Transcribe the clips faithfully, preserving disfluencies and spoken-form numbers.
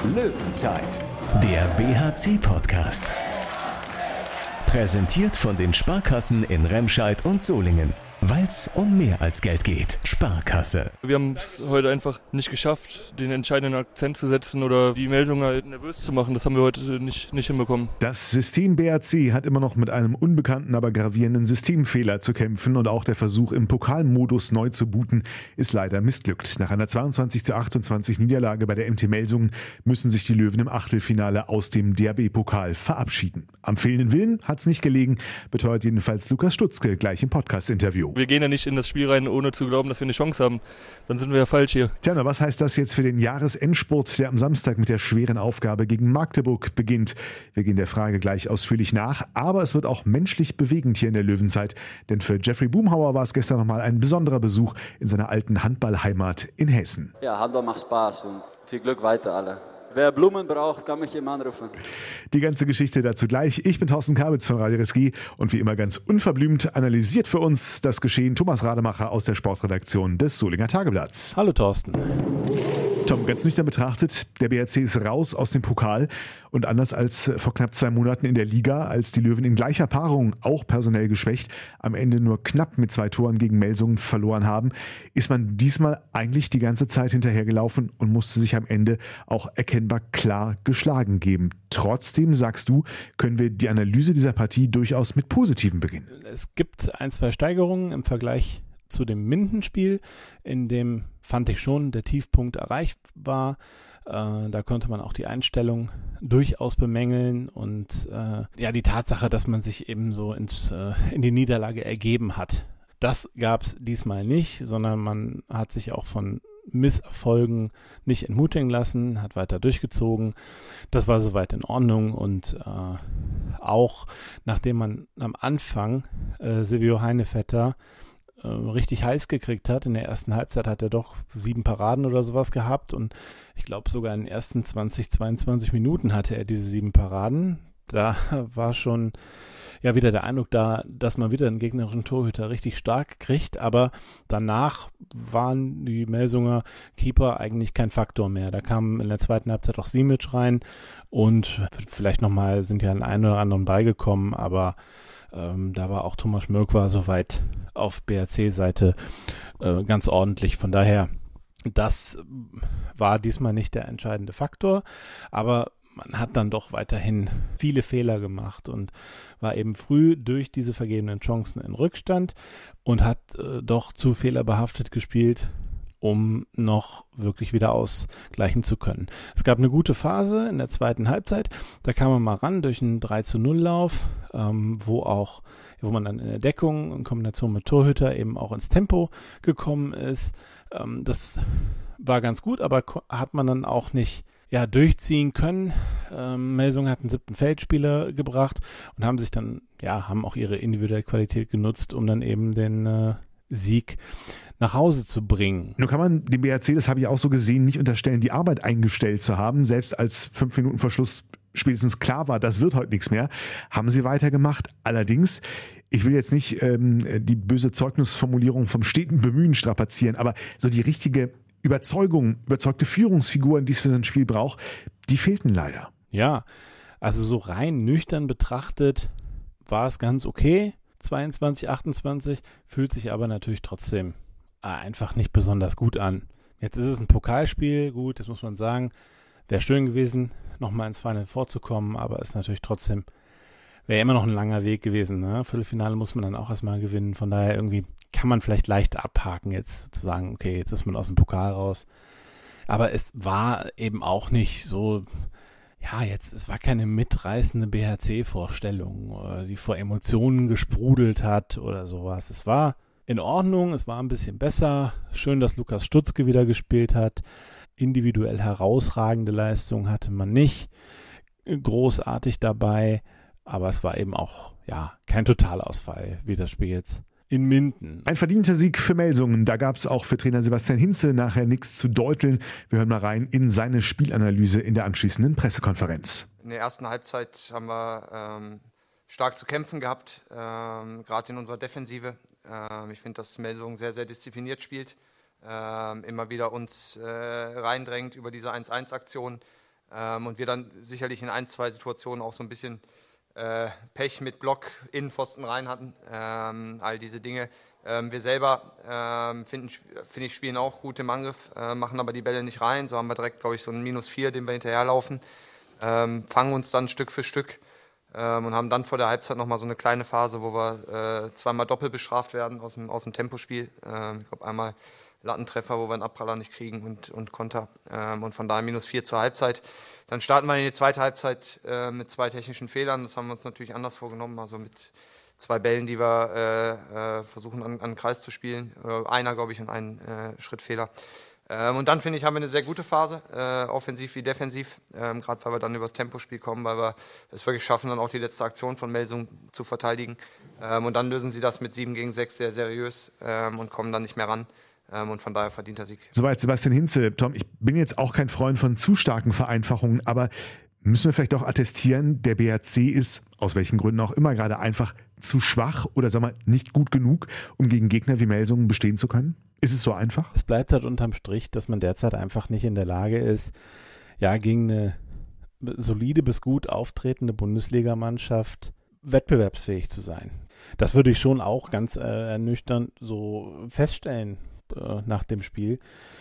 Löwenzeit, der B H C-Podcast. Präsentiert von den Sparkassen in Remscheid und Solingen. Weil es um mehr als Geld geht. Sparkasse. Wir haben es heute einfach nicht geschafft, den entscheidenden Akzent zu setzen oder die Meldung halt nervös zu machen. Das haben wir heute nicht, nicht hinbekommen. Das System B H C hat immer noch mit einem unbekannten, aber gravierenden Systemfehler zu kämpfen und auch der Versuch, im Pokalmodus neu zu booten, ist leider missglückt. Nach einer zweiundzwanzig zu achtundzwanzig Niederlage bei der M T Melsungen müssen sich die Löwen im Achtelfinale aus dem D H B-Pokal verabschieden. Am fehlenden Willen hat es nicht gelegen, beteuert jedenfalls Lukas Stutzke gleich im Podcast-Interview. Wir gehen ja nicht in das Spiel rein, ohne zu glauben, dass wir eine Chance haben. Dann sind wir ja falsch hier. Tja, na, was heißt das jetzt für den Jahresendspurt, der am Samstag mit der schweren Aufgabe gegen Magdeburg beginnt? Wir gehen der Frage gleich ausführlich nach, aber es wird auch menschlich bewegend hier in der Löwenzeit. Denn für Jeffrey Boomhauer war es gestern nochmal ein besonderer Besuch in seiner alten Handballheimat in Hessen. Ja, Handball macht Spaß und viel Glück weiter alle. Wer Blumen braucht, kann mich immer anrufen. Die ganze Geschichte dazu gleich. Ich bin Thorsten Kabitz von Radio R S G und wie immer ganz unverblümt analysiert für uns das Geschehen Thomas Rademacher aus der Sportredaktion des Solinger Tageblatts. Hallo Thorsten. Tom, ganz nüchtern betrachtet, der B H C ist raus aus dem Pokal und anders als vor knapp zwei Monaten in der Liga, als die Löwen in gleicher Paarung, auch personell geschwächt, am Ende nur knapp mit zwei Toren gegen Melsungen verloren haben, ist man diesmal eigentlich die ganze Zeit hinterhergelaufen und musste sich am Ende auch erkennbar klar geschlagen geben. Trotzdem, sagst du, können wir die Analyse dieser Partie durchaus mit Positiven beginnen. Es gibt ein, zwei Steigerungen im Vergleich zu dem Mindenspiel, in dem fand ich schon der Tiefpunkt erreicht war. Äh, da konnte man auch die Einstellung durchaus bemängeln und äh, ja die Tatsache, dass man sich eben so ins, äh, in die Niederlage ergeben hat. Das gab es diesmal nicht, sondern man hat sich auch von Misserfolgen nicht entmutigen lassen, hat weiter durchgezogen. Das war soweit in Ordnung und äh, auch nachdem man am Anfang äh, Silvio Heinevetter äh, richtig heiß gekriegt hat, in der ersten Halbzeit hat er doch sieben Paraden oder sowas gehabt und ich glaube sogar in den ersten zwanzig, zweiundzwanzig Minuten hatte er diese sieben Paraden. Da war schon ja wieder der Eindruck da, dass man wieder einen gegnerischen Torhüter richtig stark kriegt, aber danach waren die Melsunger Keeper eigentlich kein Faktor mehr. Da kam in der zweiten Halbzeit auch Simic rein und vielleicht nochmal sind ja an einen oder anderen beigekommen, aber ähm, da war auch Thomas Mörk war soweit auf B H C-Seite äh, ganz ordentlich. Von daher, das war diesmal nicht der entscheidende Faktor, aber man hat dann doch weiterhin viele Fehler gemacht und war eben früh durch diese vergebenen Chancen in Rückstand und hat äh, doch zu fehlerbehaftet gespielt, um noch wirklich wieder ausgleichen zu können. Es gab eine gute Phase in der zweiten Halbzeit, da kam man mal ran durch einen drei zu null Lauf, ähm, wo auch, wo man dann in der Deckung in Kombination mit Torhüter eben auch ins Tempo gekommen ist. Ähm, das war ganz gut, aber ko- hat man dann auch nicht ja, durchziehen können. Ähm, Melsungen hat einen siebten Feldspieler gebracht und haben sich dann, ja, haben auch ihre individuelle Qualität genutzt, um dann eben den äh, Sieg nach Hause zu bringen. Nun kann man dem B H C, das habe ich auch so gesehen, nicht unterstellen, die Arbeit eingestellt zu haben. Selbst als fünf Minuten vor Schluss spätestens klar war, das wird heute nichts mehr, haben sie weitergemacht. Allerdings, ich will jetzt nicht ähm, die böse Zeugnisformulierung vom steten Bemühen strapazieren, aber so die richtige Überzeugung, überzeugte Führungsfiguren, die es für so ein Spiel braucht, die fehlten leider. Ja, also so rein nüchtern betrachtet war es ganz okay, zweiundzwanzig, achtundzwanzig, fühlt sich aber natürlich trotzdem äh, einfach nicht besonders gut an. Jetzt ist es ein Pokalspiel, gut, das muss man sagen, wäre schön gewesen, nochmal ins Final vorzukommen, aber ist natürlich trotzdem, wäre immer noch ein langer Weg gewesen. Ne? Viertelfinale muss man dann auch erstmal gewinnen, von daher irgendwie kann man vielleicht leicht abhaken jetzt, zu sagen, okay, jetzt ist man aus dem Pokal raus. Aber es war eben auch nicht so, ja, jetzt, es war keine mitreißende B H C-Vorstellung, die vor Emotionen gesprudelt hat oder sowas. Es war in Ordnung, es war ein bisschen besser. Schön, dass Lukas Stutzke wieder gespielt hat. Individuell herausragende Leistung hatte man nicht. Großartig dabei, aber es war eben auch, ja, kein Totalausfall, wie das Spiel jetzt in Minden. Ein verdienter Sieg für Melsungen. Da gab es auch für Trainer Sebastian Hinze nachher nichts zu deuteln. Wir hören mal rein in seine Spielanalyse in der anschließenden Pressekonferenz. In der ersten Halbzeit haben wir ähm, stark zu kämpfen gehabt, ähm, gerade in unserer Defensive. Ähm, ich finde, dass Melsungen sehr, sehr diszipliniert spielt, ähm, immer wieder uns äh, reindrängt über diese eins eins Aktion. Ähm, und wir dann sicherlich in ein, zwei Situationen auch so ein bisschen äh, Pech mit Block, Innenpfosten rein hatten. Ähm, all diese Dinge. Ähm, wir selber ähm, finden, finde ich, spielen auch gut im Angriff, äh, machen aber die Bälle nicht rein. So haben wir direkt, glaube ich, so einen Minus vier, den wir hinterherlaufen. Ähm, fangen uns dann Stück für Stück ähm, und haben dann vor der Halbzeit nochmal so eine kleine Phase, wo wir äh, zweimal doppelt bestraft werden aus dem, aus dem Tempospiel. Ähm, ich glaube, einmal Lattentreffer, wo wir einen Abpraller nicht kriegen und, und Konter. Ähm, und von daher minus vier zur Halbzeit. Dann starten wir in die zweite Halbzeit äh, mit zwei technischen Fehlern. Das haben wir uns natürlich anders vorgenommen, also mit zwei Bällen, die wir äh, äh, versuchen an, an den Kreis zu spielen. Äh, einer, glaube ich, und einen äh, Schrittfehler. Ähm, und dann, finde ich, haben wir eine sehr gute Phase, äh, offensiv wie defensiv. Ähm, Gerade weil wir dann übers Tempospiel kommen, weil wir es wirklich schaffen, dann auch die letzte Aktion von Melsung zu verteidigen. Ähm, und dann lösen sie das mit sieben gegen sechs sehr seriös ähm, und kommen dann nicht mehr ran. Ähm, und von daher verdienter Sieg. Soweit Sebastian Hinze. Tom, ich bin jetzt auch kein Freund von zu starken Vereinfachungen, aber müssen wir vielleicht doch attestieren, der B R C ist, aus welchen Gründen auch immer, gerade einfach zu schwach oder sagen wir nicht gut genug, um gegen Gegner wie Melsungen bestehen zu können? Ist es so einfach? Es bleibt halt unterm Strich, dass man derzeit einfach nicht in der Lage ist, ja, gegen eine solide bis gut auftretende Bundesligamannschaft wettbewerbsfähig zu sein. Das würde ich schon auch ganz äh, ernüchternd so feststellen äh, nach dem Spiel.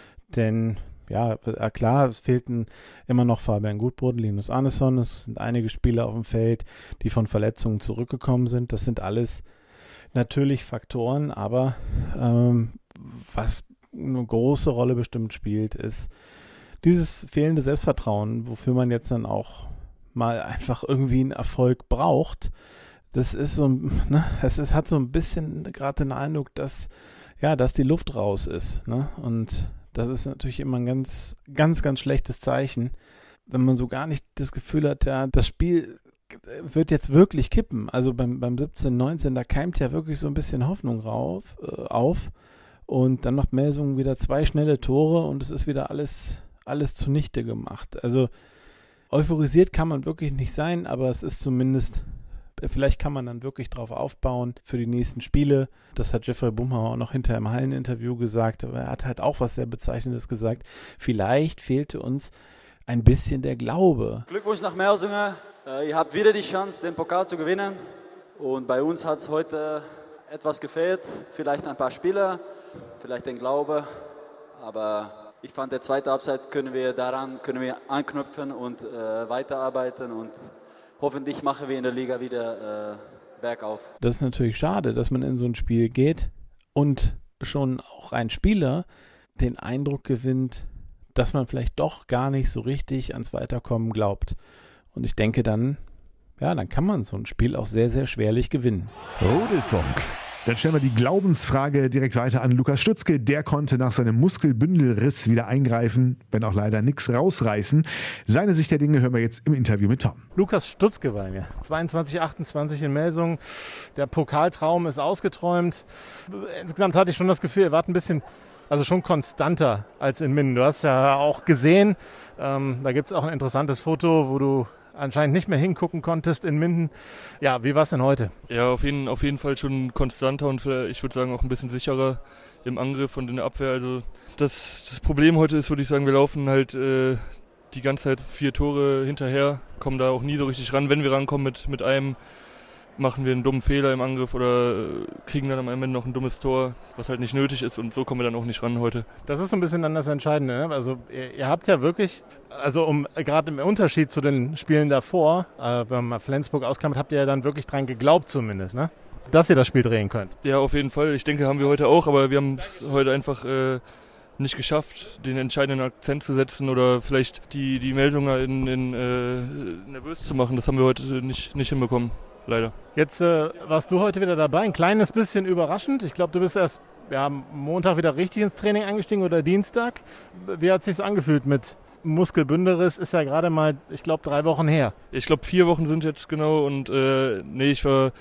Denn ja, klar, es fehlten immer noch Fabian Gutbrot, Linus Arneson, es sind einige Spieler auf dem Feld, die von Verletzungen zurückgekommen sind. Das sind alles natürlich Faktoren, aber ähm, was eine große Rolle bestimmt spielt, ist dieses fehlende Selbstvertrauen, wofür man jetzt dann auch mal einfach irgendwie einen Erfolg braucht. Das ist so, ne, es ist, hat so ein bisschen gerade den Eindruck, dass, ja, dass die Luft raus ist, ne, und das ist natürlich immer ein ganz, ganz, ganz schlechtes Zeichen, wenn man so gar nicht das Gefühl hat, ja, das Spiel wird jetzt wirklich kippen. Also beim, beim siebzehn neunzehn, da keimt ja wirklich so ein bisschen Hoffnung rauf, äh, auf. Und dann macht Melsungen wieder zwei schnelle Tore und es ist wieder alles, alles zunichte gemacht. Also euphorisiert kann man wirklich nicht sein, aber es ist zumindest, vielleicht kann man dann wirklich drauf aufbauen für die nächsten Spiele. Das hat Jeffrey Bumhauer auch noch hinter im Halleninterview gesagt, aber er hat halt auch was sehr Bezeichnendes gesagt. Vielleicht fehlte uns ein bisschen der Glaube. Glückwunsch nach Melsungen. Ihr habt wieder die Chance, den Pokal zu gewinnen. Und bei uns hat es heute etwas gefehlt. Vielleicht ein paar Spieler, vielleicht den Glaube. Aber ich fand, der zweite Halbzeit können wir daran können wir anknüpfen und äh, weiterarbeiten. Und hoffentlich machen wir in der Liga wieder äh, bergauf. Das ist natürlich schade, dass man in so ein Spiel geht und schon auch ein Spieler den Eindruck gewinnt, dass man vielleicht doch gar nicht so richtig ans Weiterkommen glaubt. Und ich denke dann, ja, dann kann man so ein Spiel auch sehr, sehr schwerlich gewinnen. Rudelfunk. Dann stellen wir die Glaubensfrage direkt weiter an Lukas Stutzke. Der konnte nach seinem Muskelbündelriss wieder eingreifen, wenn auch leider nichts rausreißen. Seine Sicht der Dinge hören wir jetzt im Interview mit Tom. Lukas Stutzke bei mir. zweiundzwanzig achtundzwanzig in Melsungen. Der Pokaltraum ist ausgeträumt. Insgesamt hatte ich schon das Gefühl, er war ein bisschen, also schon konstanter als in Minden. Du hast ja auch gesehen, ähm, da gibt es auch ein interessantes Foto, wo du anscheinend nicht mehr hingucken konntest in Minden. Ja, wie war es denn heute? Ja, auf jeden, auf jeden Fall schon konstanter und ich würde sagen auch ein bisschen sicherer im Angriff und in der Abwehr. Also das, das Problem heute ist, würde ich sagen, wir laufen halt äh, die ganze Zeit vier Tore hinterher, kommen da auch nie so richtig ran. Wenn wir rankommen mit, mit einem, machen wir einen dummen Fehler im Angriff oder äh, kriegen dann am Ende noch ein dummes Tor, was halt nicht nötig ist, und so kommen wir dann auch nicht ran heute. Das ist so ein bisschen dann das Entscheidende, ne? Also ihr, ihr habt ja wirklich, also um gerade im Unterschied zu den Spielen davor, äh, wenn man Flensburg ausklammert, habt ihr ja dann wirklich dran geglaubt zumindest, ne? Dass ihr das Spiel drehen könnt. Ja, auf jeden Fall. Ich denke, haben wir heute auch, aber wir haben es heute einfach äh, nicht geschafft, den entscheidenden Akzent zu setzen oder vielleicht die, die Melsungen in, in, äh, nervös zu machen. Das haben wir heute nicht, nicht hinbekommen. Leider. Jetzt äh, warst du heute wieder dabei, ein kleines bisschen überraschend. Ich glaube, du bist erst ja, Montag wieder richtig ins Training eingestiegen oder Dienstag. Wie hat es sich angefühlt mit Muskelbündelriss? Ist ja gerade mal, ich glaube, drei Wochen her. Ich glaube, vier Wochen sind jetzt genau und äh, nee, ich war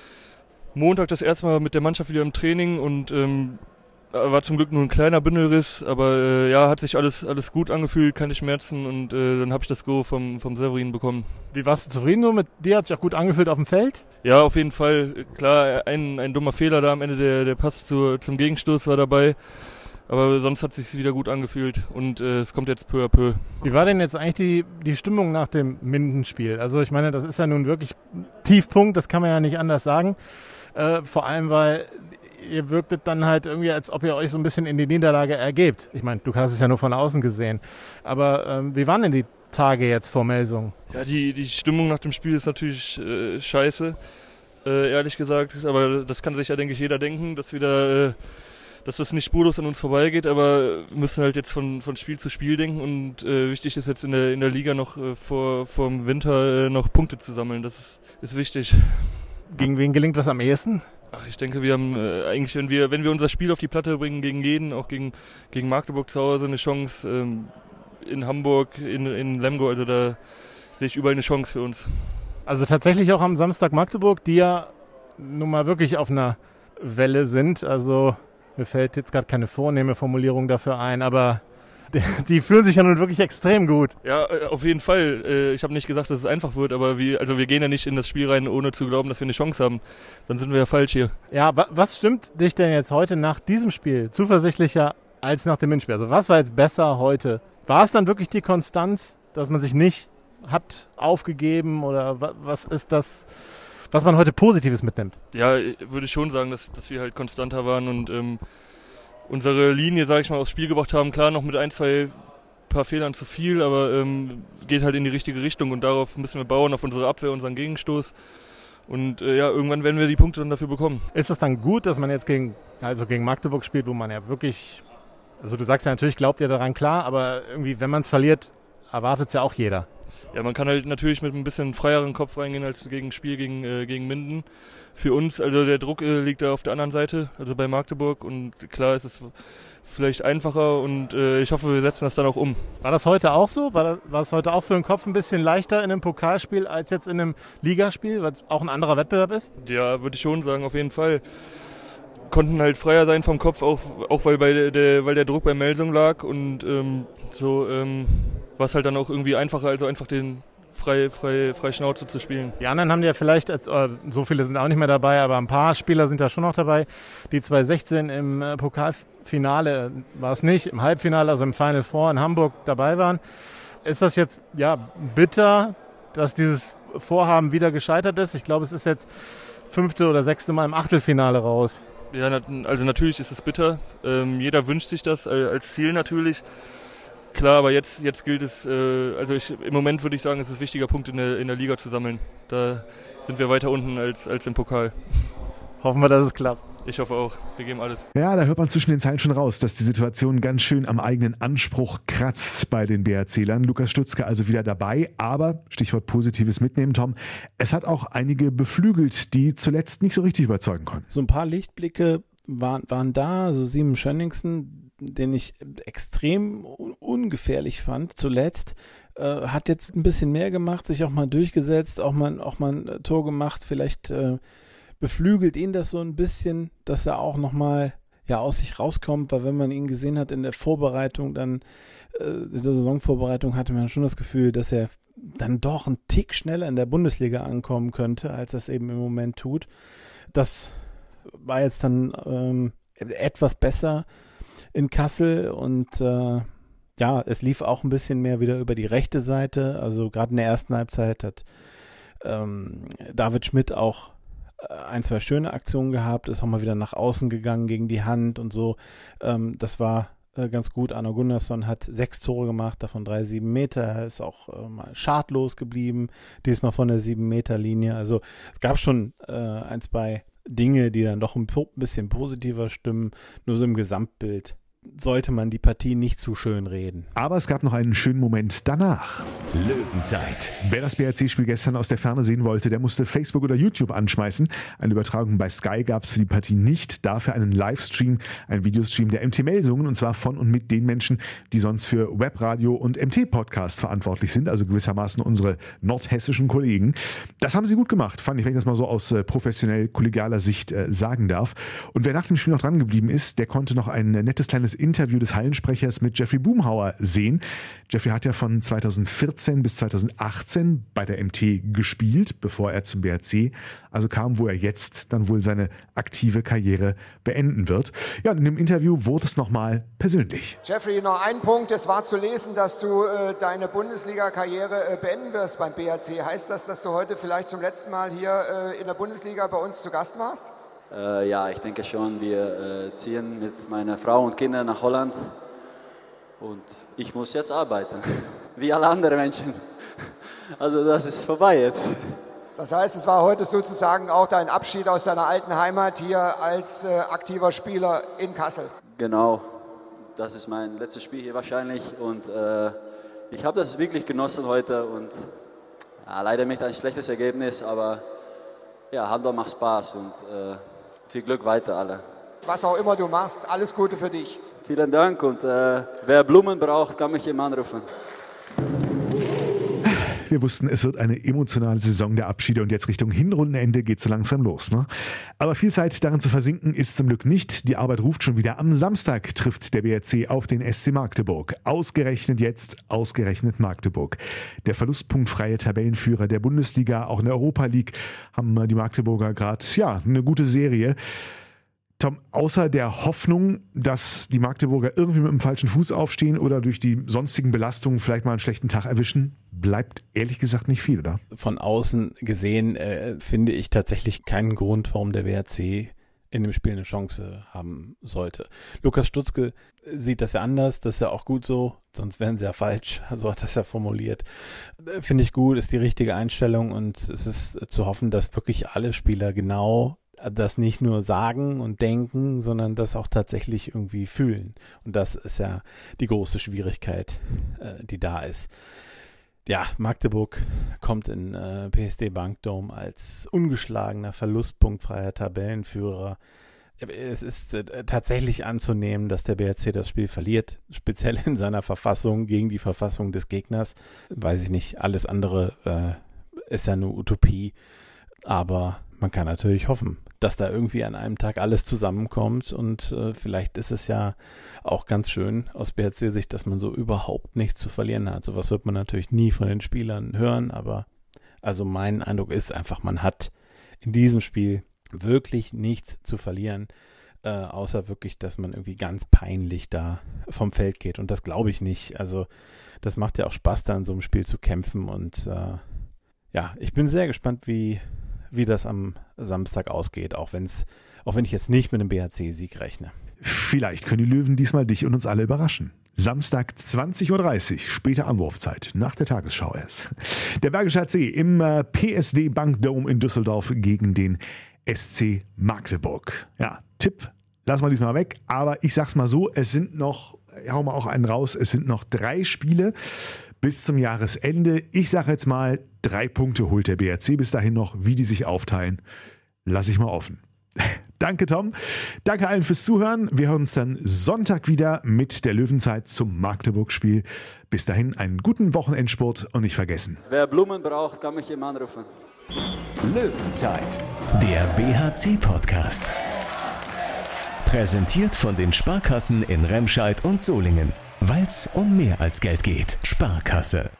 Montag das erste Mal mit der Mannschaft wieder im Training und ähm, war zum Glück nur ein kleiner Bündelriss, aber äh, ja, hat sich alles, alles gut angefühlt, keine Schmerzen und äh, dann habe ich das Go vom, vom Severin bekommen. Wie warst du zufrieden so mit dir? Hat sich auch gut angefühlt auf dem Feld? Ja, auf jeden Fall. Klar, ein, ein dummer Fehler da am Ende, der, der Pass zu, zum Gegenstoß war dabei. Aber sonst hat es sich wieder gut angefühlt und äh, es kommt jetzt peu à peu. Wie war denn jetzt eigentlich die, die Stimmung nach dem Minden-Spiel? Also ich meine, das ist ja nun wirklich Tiefpunkt, das kann man ja nicht anders sagen. Äh, vor allem, weil ihr wirktet dann halt irgendwie, als ob ihr euch so ein bisschen in die Niederlage ergebt. Ich meine, du hast es ja nur von außen gesehen. Aber ähm, wie waren denn die Tage jetzt vor Melsungen? Ja, die, die Stimmung nach dem Spiel ist natürlich äh, scheiße, äh, ehrlich gesagt. Aber das kann sich ja, denke ich, jeder denken, dass wir da... Äh, dass das nicht spurlos an uns vorbeigeht, aber wir müssen halt jetzt von, von Spiel zu Spiel denken und äh, wichtig ist jetzt in der, in der Liga noch äh, vor, vor dem Winter äh, noch Punkte zu sammeln, das ist, ist wichtig. Gegen wen gelingt das am ehesten? Ach, ich denke, wir haben äh, eigentlich, wenn wir, wenn wir unser Spiel auf die Platte bringen, gegen jeden, auch gegen, gegen Magdeburg zu Hause eine Chance, ähm, in Hamburg, in, in Lemgo, also da sehe ich überall eine Chance für uns. Also tatsächlich auch am Samstag Magdeburg, die ja nun mal wirklich auf einer Welle sind, also mir fällt jetzt gerade keine vornehme Formulierung dafür ein, aber die, die fühlen sich ja nun wirklich extrem gut. Ja, auf jeden Fall. Ich habe nicht gesagt, dass es einfach wird, aber wir, also wir gehen ja nicht in das Spiel rein, ohne zu glauben, dass wir eine Chance haben. Dann sind wir ja falsch hier. Ja, wa- was stimmt dich denn jetzt heute nach diesem Spiel zuversichtlicher als nach dem Hinspiel? Also was war jetzt besser heute? War es dann wirklich die Konstanz, dass man sich nicht hat aufgegeben oder wa- was ist das, was man heute Positives mitnimmt? Ja, würde ich schon sagen, dass, dass wir halt konstanter waren und ähm, unsere Linie, sage ich mal, aufs Spiel gebracht haben. Klar, noch mit ein, zwei paar Fehlern zu viel, aber ähm, geht halt in die richtige Richtung und darauf müssen wir bauen, auf unsere Abwehr, unseren Gegenstoß. Und äh, ja, irgendwann werden wir die Punkte dann dafür bekommen. Ist es dann gut, dass man jetzt gegen, also gegen Magdeburg spielt, wo man ja wirklich, also du sagst ja natürlich, glaubt ihr daran, klar, aber irgendwie, wenn man es verliert, erwartet es ja auch jeder. Ja, man kann halt natürlich mit ein bisschen freieren Kopf reingehen als gegen ein Spiel gegen, äh, gegen Minden. Für uns, also der Druck äh, liegt da auf der anderen Seite, also bei Magdeburg. Und klar ist es vielleicht einfacher und äh, ich hoffe, wir setzen das dann auch um. War das heute auch so? War das, war es heute auch für den Kopf ein bisschen leichter in einem Pokalspiel als jetzt in einem Ligaspiel, weil es auch ein anderer Wettbewerb ist? Ja, würde ich schon sagen, auf jeden Fall. Konnten halt freier sein vom Kopf, auch, auch weil, bei der, der, weil der Druck bei Melsung lag und ähm, so ähm, war es halt dann auch irgendwie einfacher, also einfach den frei, frei, frei Schnauze zu spielen. Die anderen haben ja vielleicht, als, äh, so viele sind auch nicht mehr dabei, aber ein paar Spieler sind da schon noch dabei. Die zwanzig sechzehn im äh, Pokalfinale war es nicht, im Halbfinale, also im Final Four in Hamburg dabei waren. Ist das jetzt ja bitter, dass dieses Vorhaben wieder gescheitert ist? Ich glaube, es ist jetzt fünfte oder sechste Mal im Achtelfinale raus. Ja, also natürlich ist es bitter. Ähm, jeder wünscht sich das äh, als Ziel natürlich. Klar, aber jetzt, jetzt gilt es, äh, also ich, im Moment würde ich sagen, es ist ein wichtiger Punkt in der, in der Liga zu sammeln. Da sind wir weiter unten als, als im Pokal. Hoffen wir, dass es klappt. Ich hoffe auch. Wir geben alles. Ja, da hört man zwischen den Zeilen schon raus, dass die Situation ganz schön am eigenen Anspruch kratzt bei den B R C-Lern. Lukas Stutzke also wieder dabei, aber Stichwort Positives mitnehmen, Tom. Es hat auch einige beflügelt, die zuletzt nicht so richtig überzeugen konnten. So ein paar Lichtblicke waren, waren da, also Simon Schönningsen, den ich extrem un- ungefährlich fand zuletzt, äh, hat jetzt ein bisschen mehr gemacht, sich auch mal durchgesetzt, auch mal, auch mal ein Tor gemacht, vielleicht äh, beflügelt ihn das so ein bisschen, dass er auch nochmal ja, aus sich rauskommt, weil wenn man ihn gesehen hat in der Vorbereitung, dann äh, in der Saisonvorbereitung hatte man schon das Gefühl, dass er dann doch einen Tick schneller in der Bundesliga ankommen könnte, als das eben im Moment tut. Das war jetzt dann ähm, etwas besser in Kassel und äh, ja, es lief auch ein bisschen mehr wieder über die rechte Seite, also gerade in der ersten Halbzeit hat ähm, David Schmidt auch ein, zwei schöne Aktionen gehabt, ist auch mal wieder nach außen gegangen gegen die Hand und so. Ähm, das war äh, ganz gut. Arno Gunnarsson hat sechs Tore gemacht, davon drei sieben Meter. Er ist auch äh, mal schadlos geblieben, diesmal von der sieben Meter Linie. Also es gab schon äh, ein, zwei Dinge, die dann doch ein bisschen positiver stimmen. Nur so im Gesamtbild sollte man die Partie nicht zu schön reden. Aber es gab noch einen schönen Moment danach. Löwenzeit. Wer das B R C-Spiel gestern aus der Ferne sehen wollte, der musste Facebook oder YouTube anschmeißen. Eine Übertragung bei Sky gab es für die Partie nicht. Dafür einen Livestream, ein Videostream der M T Melsungen und zwar von und mit den Menschen, die sonst für Webradio und M T-Podcast verantwortlich sind, also gewissermaßen unsere nordhessischen Kollegen. Das haben sie gut gemacht, fand ich, wenn ich das mal so aus äh, professionell kollegialer Sicht äh, sagen darf. Und wer nach dem Spiel noch dran geblieben ist, der konnte noch ein nettes kleines das Interview des Hallensprechers mit Jeffrey Boomhauer sehen. Jeffrey hat ja von zweitausendvierzehn bis zweitausendachtzehn bei der M T gespielt, bevor er zum B H C also kam, wo er jetzt dann wohl seine aktive Karriere beenden wird. Ja, und in dem Interview wurde es nochmal persönlich. Jeffrey, noch ein Punkt. Es war zu lesen, dass du äh, deine Bundesliga-Karriere äh, beenden wirst beim B H C. Heißt das, dass du heute vielleicht zum letzten Mal hier äh, in der Bundesliga bei uns zu Gast warst? Äh, ja, ich denke schon. Wir äh, ziehen mit meiner Frau und Kindern nach Holland. Und ich muss jetzt arbeiten, wie alle anderen Menschen. Also das ist vorbei jetzt. Das heißt, es war heute sozusagen auch dein Abschied aus deiner alten Heimat hier als äh, aktiver Spieler in Kassel. Genau, das ist mein letztes Spiel hier wahrscheinlich. Und äh, ich habe das wirklich genossen heute. Und ja, leider nicht ein schlechtes Ergebnis, aber ja, Handball macht Spaß und äh, viel Glück weiter alle. Was auch immer du machst, alles Gute für dich. Vielen Dank und äh, wer Blumen braucht, kann mich immer anrufen. Wir wussten, es wird eine emotionale Saison der Abschiede und jetzt Richtung Hinrundenende geht so langsam los. Ne? Aber viel Zeit darin zu versinken ist zum Glück nicht. Die Arbeit ruft schon wieder. Am Samstag trifft der B H C auf den S C Magdeburg. Ausgerechnet jetzt, ausgerechnet Magdeburg. Der verlustpunktfreie Tabellenführer der Bundesliga, auch in der Europa League, haben die Magdeburger gerade ja, eine gute Serie. Tom, außer der Hoffnung, dass die Magdeburger irgendwie mit dem falschen Fuß aufstehen oder durch die sonstigen Belastungen vielleicht mal einen schlechten Tag erwischen, bleibt ehrlich gesagt nicht viel, oder? Von außen gesehen äh, finde ich tatsächlich keinen Grund, warum der B H C in dem Spiel eine Chance haben sollte. Lukas Stutzke sieht das ja anders, das ist ja auch gut so, sonst wären sie ja falsch, so hat das ja formuliert. Finde ich gut, ist die richtige Einstellung und es ist zu hoffen, dass wirklich alle Spieler genau das nicht nur sagen und denken, sondern das auch tatsächlich irgendwie fühlen. Und das ist ja die große Schwierigkeit, äh, die da ist. Ja, Magdeburg kommt in äh, P S D Bankdome als ungeschlagener, verlustpunktfreier Tabellenführer. Es ist äh, tatsächlich anzunehmen, dass der B H C das Spiel verliert, speziell in seiner Verfassung gegen die Verfassung des Gegners. Weiß ich nicht, alles andere äh, ist ja nur Utopie, aber man kann natürlich hoffen, dass da irgendwie an einem Tag alles zusammenkommt und äh, vielleicht ist es ja auch ganz schön aus B H C-Sicht, dass man so überhaupt nichts zu verlieren hat. Sowas wird man natürlich nie von den Spielern hören, aber also mein Eindruck ist einfach, man hat in diesem Spiel wirklich nichts zu verlieren, äh, außer wirklich, dass man irgendwie ganz peinlich da vom Feld geht und das glaube ich nicht. Also das macht ja auch Spaß, da in so einem Spiel zu kämpfen und äh, ja, ich bin sehr gespannt, wie wie das am Samstag ausgeht, auch wenn's, auch wenn ich jetzt nicht mit einem B H C-Sieg rechne. Vielleicht können die Löwen diesmal dich und uns alle überraschen. Samstag zwanzig Uhr dreißig, späte Anwurfzeit, nach der Tagesschau erst. Der Bergische H C im äh, P S D Bankdome in Düsseldorf gegen den S C Magdeburg. Ja, Tipp, lassen wir diesmal weg, aber ich sag's mal so, es sind noch, hau mal auch einen raus, es sind noch drei Spiele bis zum Jahresende. Ich sage jetzt mal, drei Punkte holt der B H C bis dahin noch. Wie die sich aufteilen, lasse ich mal offen. Danke, Tom. Danke allen fürs Zuhören. Wir hören uns dann Sonntag wieder mit der Löwenzeit zum Magdeburg-Spiel. Bis dahin einen guten Wochenendsport und nicht vergessen. Wer Blumen braucht, kann mich immer anrufen. Löwenzeit, der B H C-Podcast. Präsentiert von den Sparkassen in Remscheid und Solingen. Weil's um mehr als Geld geht. Sparkasse.